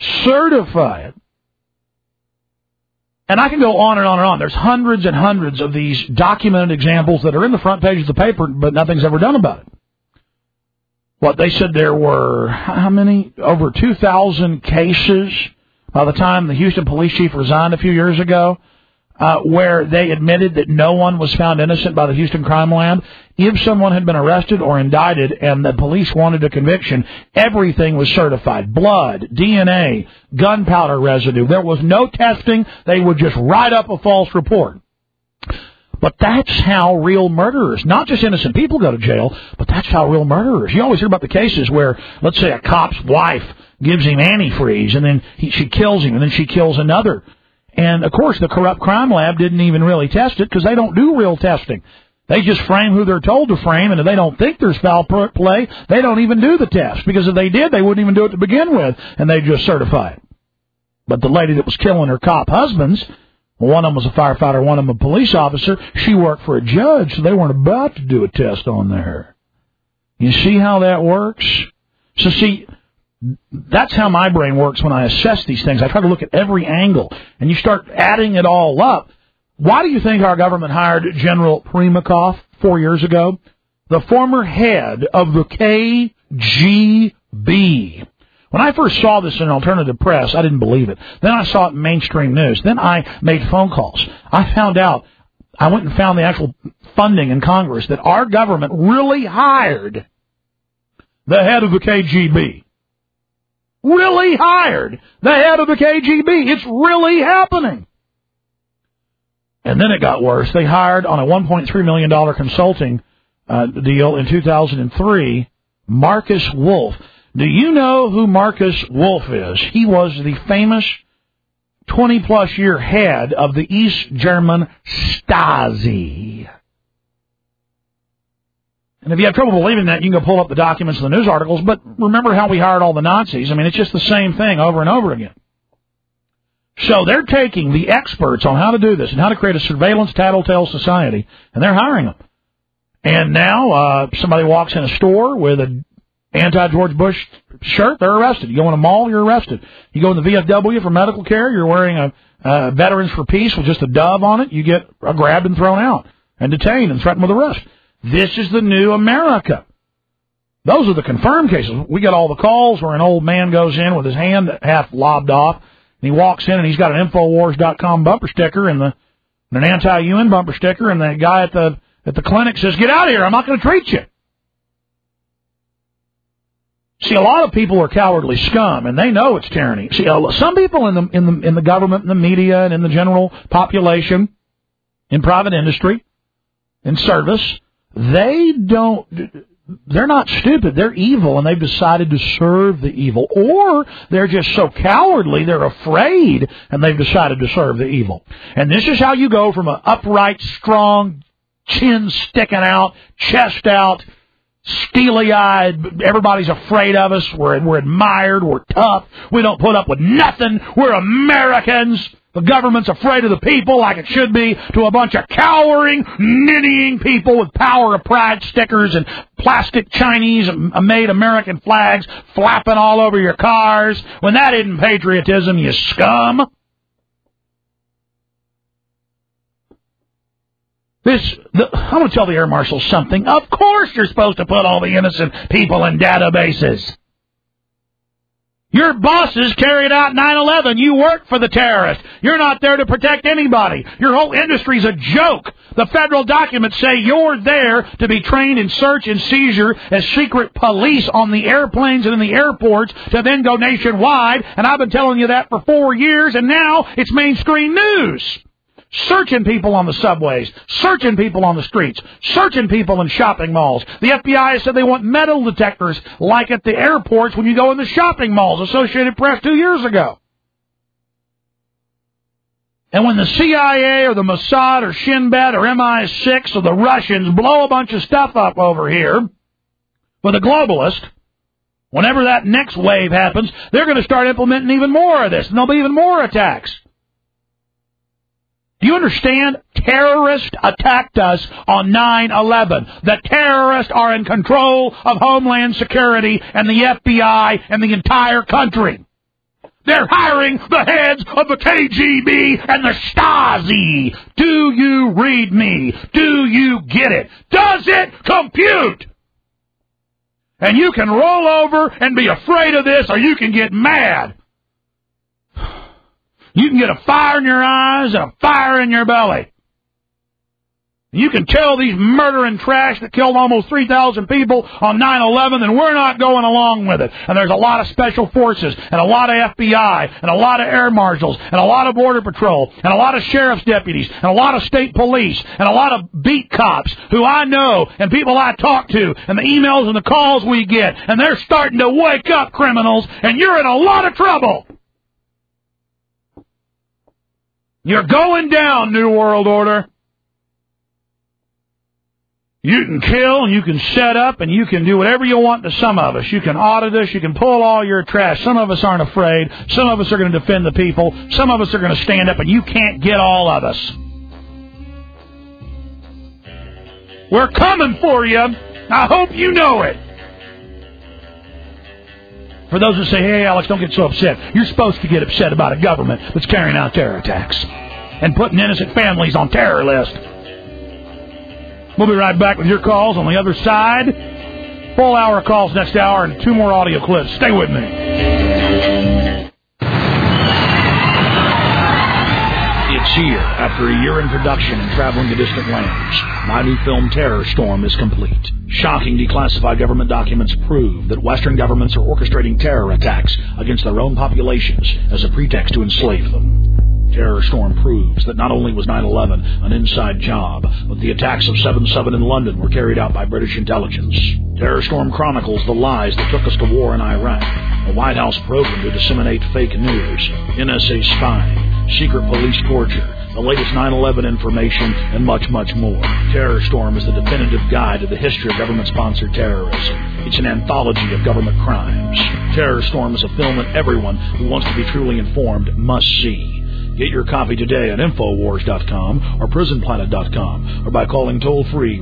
And I can go on and on and on. There's hundreds and hundreds of these documented examples that are in the front pages of the paper, but nothing's ever done about it. They said there were, how many? Over 2,000 cases by the time the Houston police chief resigned a few years ago, where they admitted that no one was found innocent by the Houston Crime Lab. If someone had been arrested or indicted and the police wanted a conviction, everything was certified. Blood, DNA, gunpowder residue. There was no testing. They would just write up a false report. But that's how real murderers, not just innocent people, go to jail, but that's how real murderers. You always hear about the cases where, let's say, a cop's wife gives him antifreeze, and then she kills him, and then she kills another. And, of course, the corrupt crime lab didn't even really test it because they don't do real testing. They just frame who they're told to frame, and if they don't think there's foul play, they don't even do the test. Because if they did, they wouldn't even do it to begin with, and they'd just certify it. But the lady that was killing her cop husbands, one of them was a firefighter, one of them a police officer, she worked for a judge, so they weren't about to do a test on her. You see how that works? So, see, that's how my brain works when I assess these things. I try to look at every angle, and you start adding it all up. Why do you think our government hired General Primakov 4 years ago? The former head of the KGB. When I first saw this in alternative press, I didn't believe it. Then I saw it in mainstream news. Then I made phone calls. I found out, I went and found the actual funding in Congress that our government really hired the head of the KGB. Really hired the head of the KGB. It's really happening. And then it got worse. They hired on a $1.3 million consulting deal in 2003, Marcus Wolf. Do you know who Marcus Wolf is? He was the famous 20-plus year head of the East German Stasi. And if you have trouble believing that, you can go pull up the documents and the news articles, but remember how we hired all the Nazis? I mean, it's just the same thing over and over again. So they're taking the experts on how to do this and how to create a surveillance tattletale society, and they're hiring them. And now somebody walks in a store with an anti-George Bush shirt, they're arrested. You go in a mall, you're arrested. You go in the VFW for medical care, you're wearing a Veterans for Peace with just a dove on it, you get grabbed and thrown out and detained and threatened with arrest. This is the new America. Those are the confirmed cases. We get all the calls where an old man goes in with his hand half lobbed off, and he walks in and he's got an Infowars.com bumper sticker and an anti-UN bumper sticker, and the guy at the clinic says, "Get out of here, I'm not going to treat you." See, a lot of people are cowardly scum, and they know it's tyranny. See, some people in the government, in the media, and in the general population, in private industry, in service, they're not stupid. They're evil, and they've decided to serve the evil. Or they're just so cowardly, they're afraid, and they've decided to serve the evil. And this is how you go from an upright, strong, chin sticking out, chest out, steely-eyed, everybody's afraid of us, we're admired, we're tough, we don't put up with nothing, we're Americans, the government's afraid of the people like it should be, to a bunch of cowering, ninnying people with Power of Pride stickers and plastic Chinese-made American flags flapping all over your cars, when that isn't patriotism, you scum. I'm going to tell the air marshals something. Of course you're supposed to put all the innocent people in databases. Your bosses carried out 9/11. You work for the terrorists. You're not there to protect anybody. Your whole industry's a joke. The federal documents say you're there to be trained in search and seizure as secret police on the airplanes and in the airports to then go nationwide. And I've been telling you that for 4 years, and now it's mainstream news. Searching people on the subways, searching people on the streets, searching people in shopping malls. The FBI said they want metal detectors like at the airports when you go in the shopping malls, Associated Press 2 years ago. And when the CIA or the Mossad or Shin Bet or MI6 or the Russians blow a bunch of stuff up over here with a globalist, whenever that next wave happens, they're going to start implementing even more of this, and there'll be even more attacks. Do you understand? Terrorists attacked us on 9/11. The terrorists are in control of Homeland Security and the FBI and the entire country. They're hiring the heads of the KGB and the Stasi. Do you read me? Do you get it? Does it compute? And you can roll over and be afraid of this, or you can get mad. You can get a fire in your eyes and a fire in your belly. You can tell these murdering trash that killed almost 3,000 people on 9/11, and we're not going along with it. And there's a lot of special forces, and a lot of FBI, and a lot of air marshals, and a lot of border patrol, and a lot of sheriff's deputies, and a lot of state police, and a lot of beat cops who I know, and people I talk to, and the emails and the calls we get, and they're starting to wake up, criminals, and you're in a lot of trouble. You're going down, New World Order. You can kill, and you can set up, and you can do whatever you want to some of us. You can audit us. You can pull all your trash. Some of us aren't afraid. Some of us are going to defend the people. Some of us are going to stand up, and you can't get all of us. We're coming for you. I hope you know it. For those who say, hey, Alex, don't get so upset. You're supposed to get upset about a government that's carrying out terror attacks and putting innocent families on terror lists. We'll be right back with your calls on the other side. Full hour calls next hour and 2 more audio clips. Stay with me. It's here after a year in production and traveling to distant lands. My new film, Terror Storm, is complete. Shocking declassified government documents prove that Western governments are orchestrating terror attacks against their own populations as a pretext to enslave them. Terror Storm proves that not only was 9/11 an inside job, but the attacks of 7/7 in London were carried out by British intelligence. Terror Storm chronicles the lies that took us to war in Iraq, a White House program to disseminate fake news, NSA spying, secret police torture, the latest 9/11 information, and much, much more. Terror Storm is the definitive guide to the history of government-sponsored terrorism. It's an anthology of government crimes. Terror Storm is a film that everyone who wants to be truly informed must see. Get your copy today at Infowars.com or PrisonPlanet.com or by calling toll-free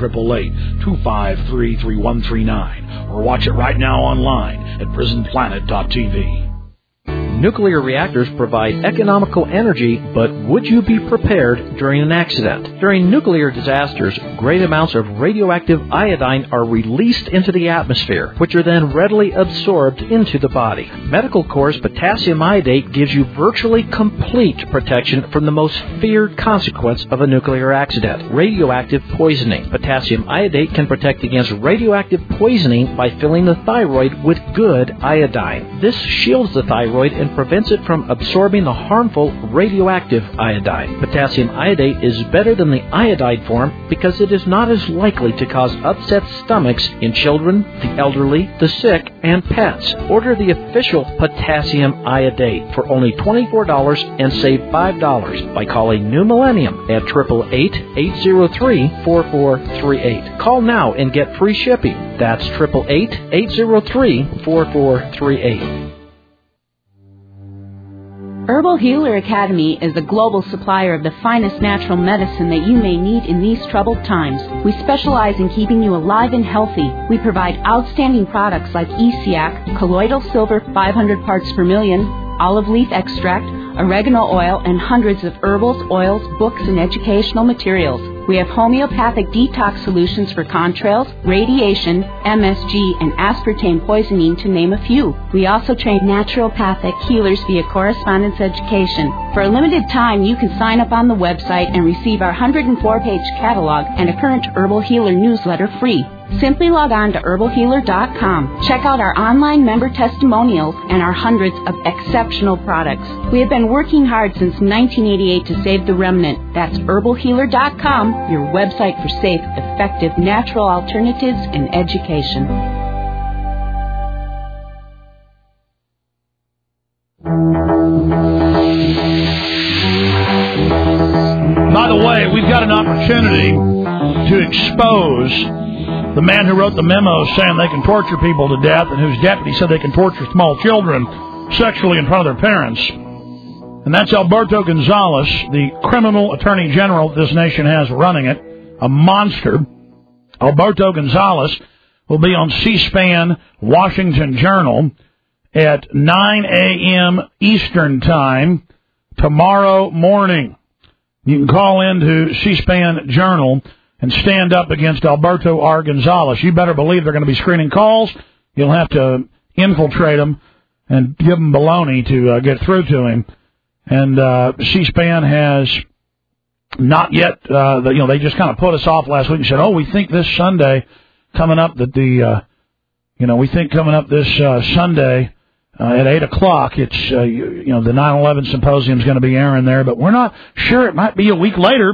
1-888-253-3139 or watch it right now online at PrisonPlanet.tv. Nuclear reactors provide economical energy, but would you be prepared during an accident? During nuclear disasters, great amounts of radioactive iodine are released into the atmosphere, which are then readily absorbed into the body. Medical Corps' potassium iodate gives you virtually complete protection from the most feared consequence of a nuclear accident, radioactive poisoning. Potassium iodate can protect against radioactive poisoning by filling the thyroid with good iodine. This shields the thyroid and prevents it from absorbing the harmful radioactive iodine. Potassium iodate is better than the iodide form because it is not as likely to cause upset stomachs in children, the elderly, the sick, and pets. Order the official potassium iodate for only $24 and save $5 by calling New Millennium at 888-803-4438. Call now and get free shipping. That's 888-803-4438. Herbal Healer Academy is the global supplier of the finest natural medicine that you may need in these troubled times. We specialize in keeping you alive and healthy. We provide outstanding products like ESIAC, colloidal silver 500 parts per million, olive leaf extract, oregano oil, and hundreds of herbals, oils, books, and educational materials. We have homeopathic detox solutions for contrails, radiation, MSG, and aspartame poisoning, to name a few. We also train naturopathic healers via correspondence education. For a limited time, you can sign up on the website and receive our 104-page catalog and a current Herbal Healer newsletter free. Simply log on to herbalhealer.com. Check out our online member testimonials and our hundreds of exceptional products. We have been working hard since 1988 to save the remnant. That's herbalhealer.com, your website for safe, effective, natural alternatives and education. By the way, we've got an opportunity to expose the man who wrote the memo saying they can torture people to death and whose deputy said they can torture small children sexually in front of their parents. And that's Alberto Gonzales, the criminal attorney general this nation has running it, a monster. Alberto Gonzales will be on C-SPAN Washington Journal at 9 a.m. Eastern Time tomorrow morning. You can call into C-SPAN Journal and stand up against Alberto R. Gonzalez. You better believe they're going to be screening calls. You'll have to infiltrate them and give them baloney to get through to him. And C-SPAN has not yet, they just kind of put us off last week and said, we think this Sunday coming up that the, Sunday at 8 o'clock, it's, the 9/11 symposium is going to be airing there, but we're not sure. It might be a week later.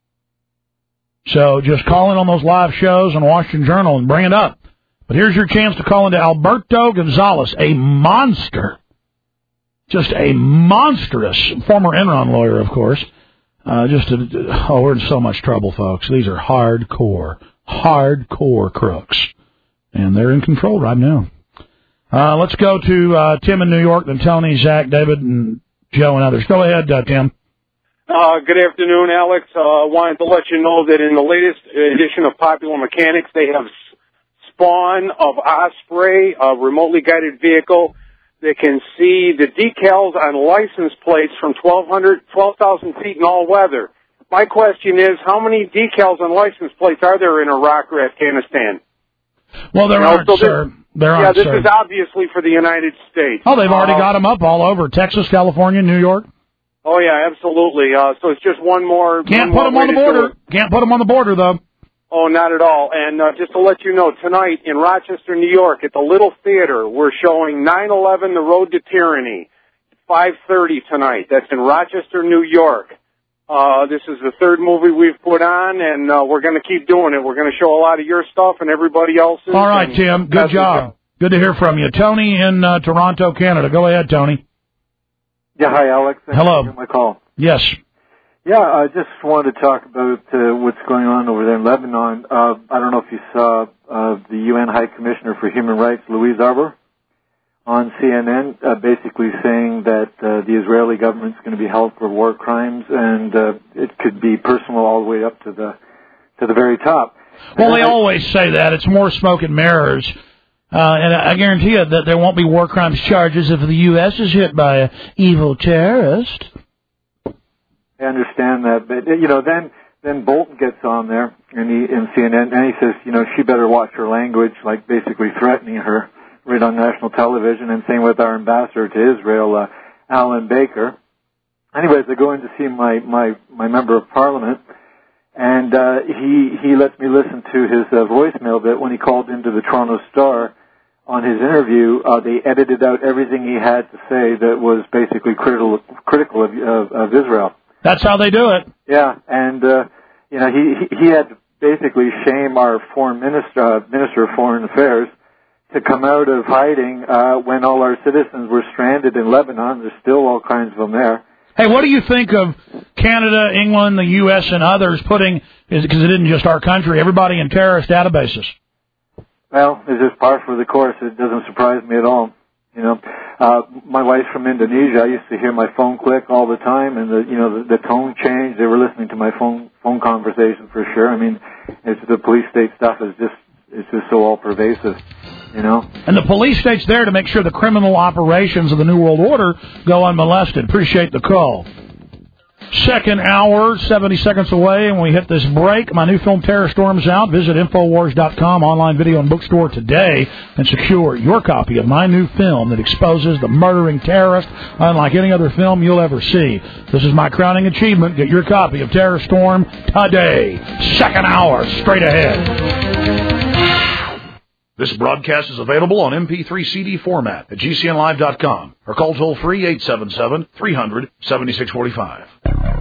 So just call in on those live shows on Washington Journal and bring it up. But here's your chance to call into Alberto Gonzalez, a monster, just a monstrous former Enron lawyer, of course. We're in so much trouble, folks. These are hardcore crooks, and they're in control right now. Let's go to Tim in New York, then Tony, Zach, David, and Joe, and others. Go ahead, Tim. Good afternoon, Alex. Wanted to let you know that in the latest edition of Popular Mechanics, they have Spawn of Osprey, a remotely guided vehicle that can see the decals on license plates from 12,000 feet in all weather. My question is, how many decals on license plates are there in Iraq or Afghanistan? Well, there aren't, sir. There aren't, this sir. is obviously for the United States. Oh, they've already got them up all over Texas, California, New York. Oh, yeah, absolutely. So it's just one more. Can't put them on the border. Can't put them on the border, though. Oh, not at all. And just to let you know, tonight in Rochester, New York, at the Little Theater, we're showing 9/11: The Road to Tyranny, 5:30 tonight. That's in Rochester, New York. This is the third movie we've put on, and we're going to keep doing it. We're going to show a lot of your stuff and everybody else's. All right, Tim. Good job. Good to hear from you. Tony in Toronto, Canada. Go ahead, Tony. Yeah, hi, Alex. Thanks Hello. for my call. Yes. Yeah, I just wanted to talk about what's going on over there in Lebanon. I don't know if you saw the UN High Commissioner for Human Rights, Louise Arbour, on CNN, basically saying that the Israeli government's going to be held for war crimes, and it could be personal all the way up to the very top. Well, they always say that. It's more smoke and mirrors. And I guarantee you that there won't be war crimes charges if the U.S. is hit by an evil terrorist. I understand that, but then Bolton gets on there in CNN and he says, she better watch her language, like basically threatening her right on national television, and same with our ambassador to Israel, Alan Baker. Anyways, I go in to see my member of parliament, and he lets me listen to his voicemail bit when he called into the Toronto Star. On his interview, they edited out everything he had to say that was basically critical of Israel. That's how they do it. Yeah, and he had to basically shame our Minister of Foreign Affairs to come out of hiding when all our citizens were stranded in Lebanon. There's still all kinds of them there. Hey, what do you think of Canada, England, the U.S., and others putting, because it isn't just our country, everybody in terrorist databases? Well, it's just par for the course. It doesn't surprise me at all. My wife's from Indonesia. I used to hear my phone click all the time, and the tone changed. They were listening to my phone conversation for sure. I mean, it's the police state stuff is just so all pervasive. And the police state's there to make sure the criminal operations of the New World Order go unmolested. Appreciate the call. Second hour, 70 seconds away, and we hit this break. My new film, Terror Storm's out. Visit Infowars.com, online video and bookstore today, and secure your copy of my new film that exposes the murdering terrorist unlike any other film you'll ever see. This is my crowning achievement. Get your copy of Terror Storm today. Second hour, straight ahead. This broadcast is available on MP3 CD format at GCNlive.com or call toll-free 877-300-7645.